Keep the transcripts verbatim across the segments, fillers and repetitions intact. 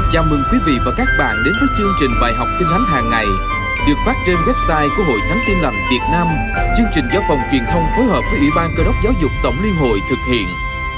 Chào mừng quý vị và các bạn đến với chương trình bài học Kinh Thánh hàng ngày được phát trên website của Hội Thánh Tin Lành Việt Nam. Chương trình do phòng truyền thông phối hợp với Ủy ban Cơ đốc Giáo dục Tổng Liên hội thực hiện.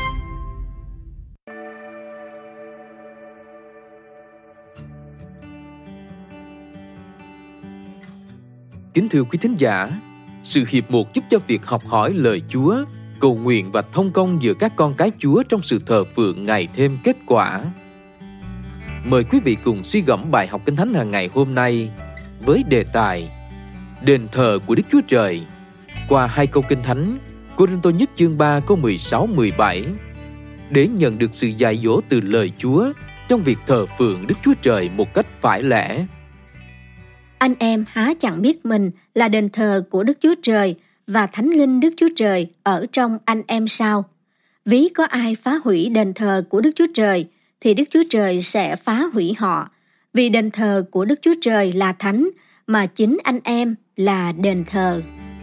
Kính thưa quý thính giả, sự hiệp một giúp cho việc học hỏi lời Chúa, cầu nguyện và thông công giữa các con cái Chúa trong sự thờ phượng ngày thêm kết quả. Mời quý vị cùng suy gẫm bài học Kinh Thánh hàng ngày hôm nay với đề tài Đền thờ của Đức Chúa Trời qua hai câu Kinh Thánh Cô-rinh-tô nhất chương ba câu mười sáu mười bảy để nhận được sự dạy dỗ từ lời Chúa trong việc thờ phượng Đức Chúa Trời một cách phải lẽ. Anh em há chẳng biết mình là đền thờ của Đức Chúa Trời và Thánh Linh Đức Chúa Trời ở trong anh em sao? Ví có ai phá hủy đền thờ của Đức Chúa Trời thì Đức Chúa Trời sẽ phá hủy họ, vì đền thờ của Đức Chúa Trời là thánh, mà chính anh em là đền thờ.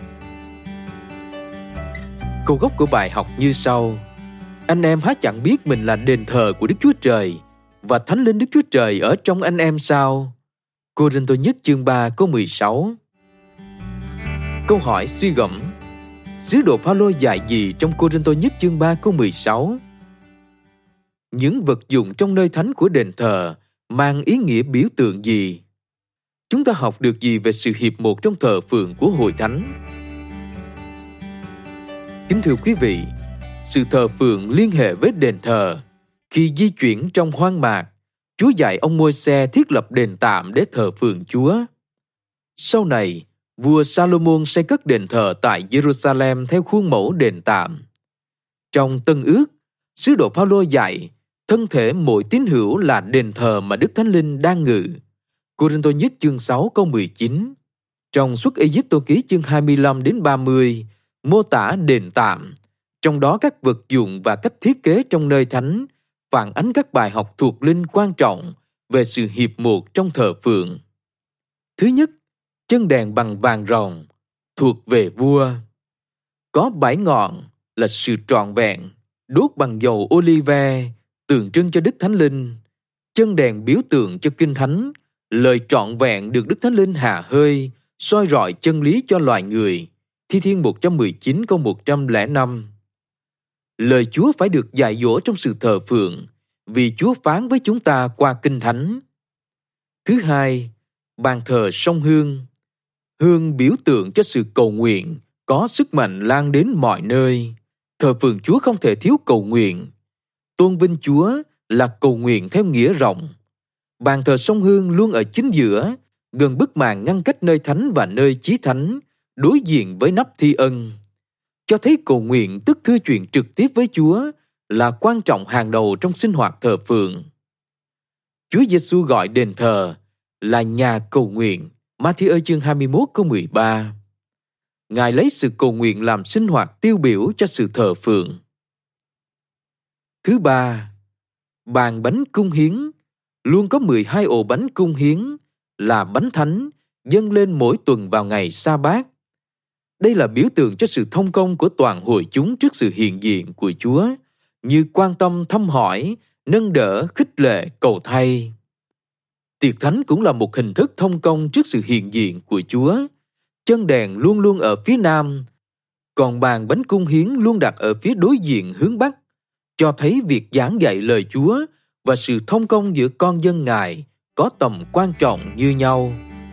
Câu gốc của bài học như sau: Anh em há chẳng biết mình là đền thờ của Đức Chúa Trời và Thánh Linh Đức Chúa Trời ở trong anh em sao? Cô-rinh-tô nhất chương ba câu mười sáu. Câu hỏi suy gẫm: Sứ đồ Phaolô dạy gì trong Cô-rinh-tô nhất chương ba câu mười sáu? Những vật dụng trong nơi thánh của đền thờ mang ý nghĩa biểu tượng gì? Chúng ta học được gì về sự hiệp một trong thờ phượng của hội thánh? Kính thưa quý vị, sự thờ phượng liên hệ với đền thờ. Khi di chuyển trong hoang mạc, Chúa dạy ông Môi-se thiết lập đền tạm để thờ phượng Chúa. Sau này, vua Sa-lô-môn xây cất đền thờ tại Giê-ru-sa-lem theo khuôn mẫu đền tạm. Trong Tân Ước, sứ đồ Phaolô dạy thân thể mỗi tín hữu là đền thờ mà Đức Thánh Linh đang ngự. Cô-rinh-tô nhất chương sáu câu mười chín. Trong Xuất Ê-díp-tô ký chương hai mươi lăm đến ba mươi, mô tả đền tạm, trong đó các vật dụng và cách thiết kế trong nơi thánh phản ánh các bài học thuộc linh quan trọng về sự hiệp một trong thờ phượng. Thứ nhất, chân đèn bằng vàng ròng thuộc về vua. Có bảy ngọn là sự trọn vẹn, đốt bằng dầu olive, tượng trưng cho Đức Thánh Linh. Chân đèn biểu tượng cho Kinh Thánh, lời trọn vẹn được Đức Thánh Linh hà hơi, soi rọi chân lý cho loài người. Thi Thiên một trăm mười chín câu một trăm lẻ năm. Lời Chúa phải được dạy dỗ trong sự thờ phượng, vì Chúa phán với chúng ta qua Kinh Thánh. Thứ hai, bàn thờ sông hương. Hương biểu tượng cho sự cầu nguyện, có sức mạnh lan đến mọi nơi. Thờ phượng Chúa không thể thiếu cầu nguyện. Tôn vinh Chúa là cầu nguyện theo nghĩa rộng. Bàn thờ sông hương luôn ở chính giữa, gần bức màn ngăn cách nơi thánh và nơi chí thánh, đối diện với nắp thi ân. Cho thấy cầu nguyện tức thư chuyện trực tiếp với Chúa là quan trọng hàng đầu trong sinh hoạt thờ phượng. Chúa Giêsu gọi đền thờ là nhà cầu nguyện, Ma-thi-ơ chương hai mươi mốt câu mười ba. Ngài lấy sự cầu nguyện làm sinh hoạt tiêu biểu cho sự thờ phượng. Thứ ba, bàn bánh cung hiến. Luôn có mười hai ổ bánh cung hiến là bánh thánh dâng lên mỗi tuần vào ngày sa-bát. Đây là biểu tượng cho sự thông công của toàn hội chúng trước sự hiện diện của Chúa, như quan tâm thăm hỏi, nâng đỡ, khích lệ, cầu thay. Tiệc thánh cũng là một hình thức thông công trước sự hiện diện của Chúa. Chân đèn luôn luôn ở phía nam, còn bàn bánh cung hiến luôn đặt ở phía đối diện hướng bắc, cho thấy việc giảng dạy lời Chúa và sự thông công giữa con dân Ngài có tầm quan trọng như nhau.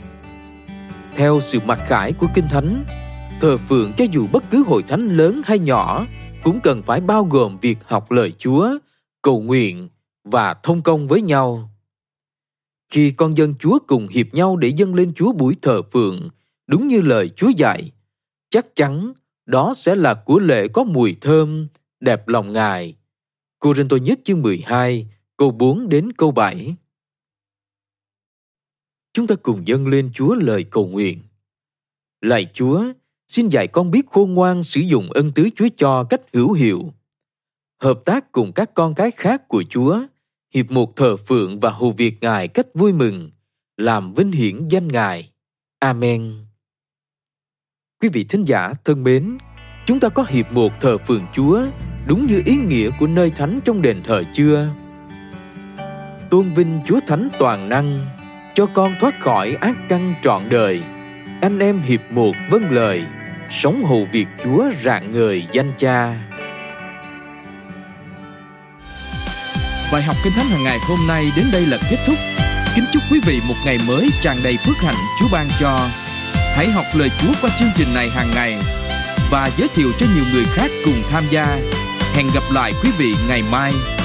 Theo sự mặc khải của Kinh Thánh, thờ phượng cho dù bất cứ hội thánh lớn hay nhỏ cũng cần phải bao gồm việc học lời Chúa, cầu nguyện và thông công với nhau. Khi con dân Chúa cùng hiệp nhau để dâng lên Chúa buổi thờ phượng, đúng như lời Chúa dạy, chắc chắn đó sẽ là của lễ có mùi thơm, đẹp lòng Ngài. Cô-rinh-tô nhất chương mười hai, câu bốn đến câu bảy. Chúng ta cùng dâng lên Chúa lời cầu nguyện. Lạy Chúa, xin dạy con biết khôn ngoan sử dụng ân tứ Chúa cho cách hữu hiệu. Hợp tác cùng các con cái khác của Chúa, hiệp một thờ phượng và hầu việc Ngài cách vui mừng, làm vinh hiển danh Ngài. Amen. Quý vị thính giả thân mến, chúng ta có hiệp một thờ phượng Chúa đúng như ý nghĩa của nơi thánh trong đền thờ chưa? tôn vinh Chúa Thánh toàn năng, cho con thoát khỏi ác căn trọn đời. Anh em hiệp một vâng lời, sống hầu việc Chúa rạng ngời danh Cha. Bài học Kinh Thánh hàng ngày hôm nay đến đây là kết thúc. Kính chúc quý vị một ngày mới tràn đầy phước hạnh Chúa ban cho. Hãy học lời Chúa qua chương trình này hàng ngày và giới thiệu cho nhiều người khác cùng tham gia. Hẹn gặp lại quý vị ngày mai.